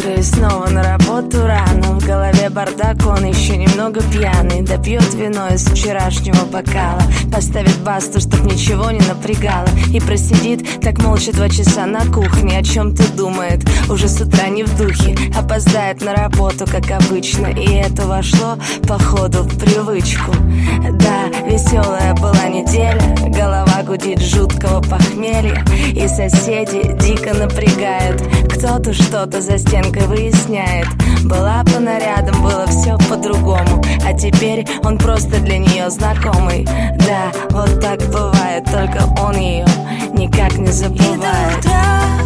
утро и снова на работу рано. В голове бардак, он еще немного пьяный. Допьет вино из вчерашнего бокала, поставит басту, чтоб ничего не напрягало, и просидит так молча 2 часа на кухне. О чем-то думает, уже с утра не в духе. Опоздает на работу, как обычно, и это вошло, походу, в привычку. Да, веселая была неделя, голова гудит жуткого похмелья, и соседи дико напрягают. Кто-то что-то за стенкой выясняет. Была по нарядам, было все по-другому, а теперь он просто для нее знакомый. Да, вот так бывает, только он ее никак не забывает. И до утра